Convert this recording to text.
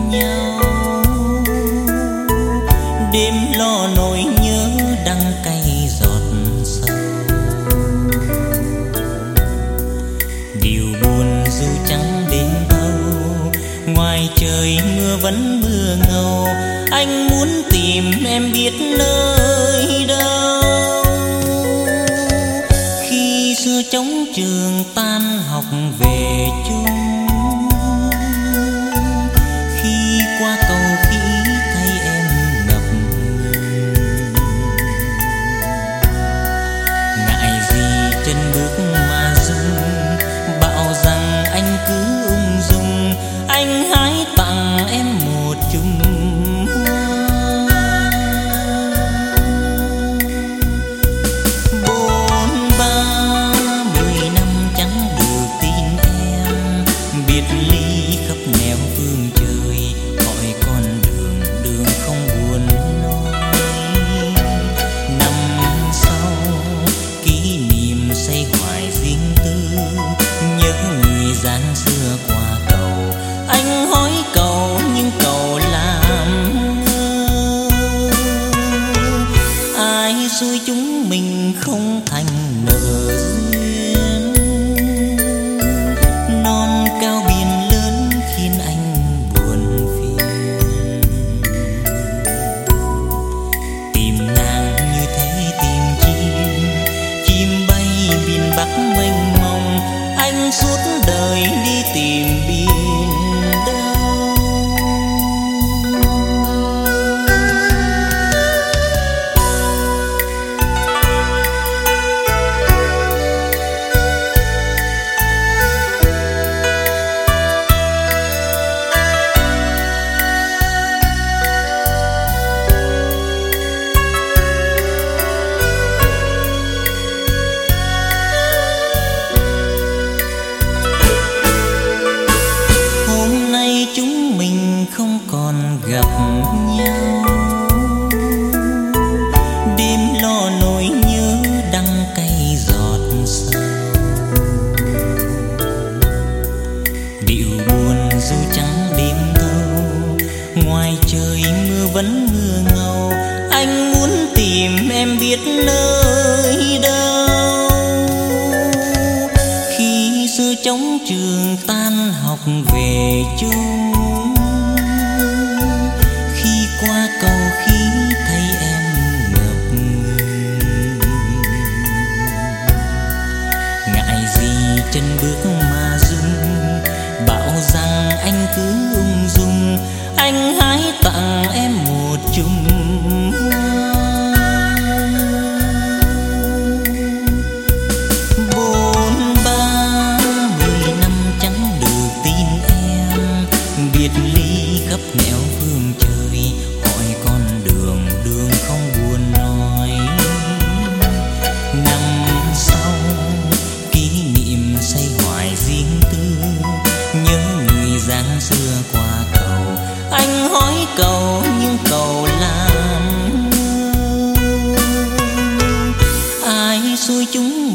nhau. Đêm lo nỗi nhớ đắng cay giọt sâu. Điều buồn dù chẳng đến đâu, ngoài trời mưa vẫn mưa ngâu. Anh muốn tìm em biết nơi đâu. Khi xưa trống trường tan học về chung, khi qua cầu khí thấy em ngập ngừng. Ngại gì chân bước mà dừng, bảo rằng anh cứ ung dung. Anh hãy tặng em một chùm hoa. 40 năm chẳng được tin em, biệt ly khắp nẻo phương trời. Hỏi con đường, đường không buồn nói. Năm sau kỷ niệm xây hoài riêng tư, nhớ người gian xưa qua cầu. Anh hỏi cầu nhưng cầu làm ngơ. Ai xui chúng mình không thành nợ duyên. Non cao biển lớn khiến anh buồn phiền. Tìm nàng như thế tìm chim, chim bay biển Bắc mênh mông. Anh suốt đời đi tìm biển đâu. Hôm nay chúng mình không còn gặp nhau. Đêm lo nỗi nhớ đắng cay giọt sâu. Điệu buồn dù chẳng đêm thâu, ngoài trời mưa vẫn mưa ngâu. Anh muốn tìm em biết nơi đâu. Khi xưa trống trường tan học về chung, khi qua cầu khí thấy em ngập ngừng. Ngại gì chân bước mà rung, bảo rằng anh cứ ung dung. Anh hãy tặng em một chùm hoa. 40 năm chẳng được tin em, biệt ly khắp nẻo phương trời. Hỏi con đường, đường không buồn nói. Năm sau kỷ niệm xây hoài riêng tư, nhớ người dáng xưa qua cầu. Anh hỏi cầu nhưng cầu làm ngơ. Ai xui chúng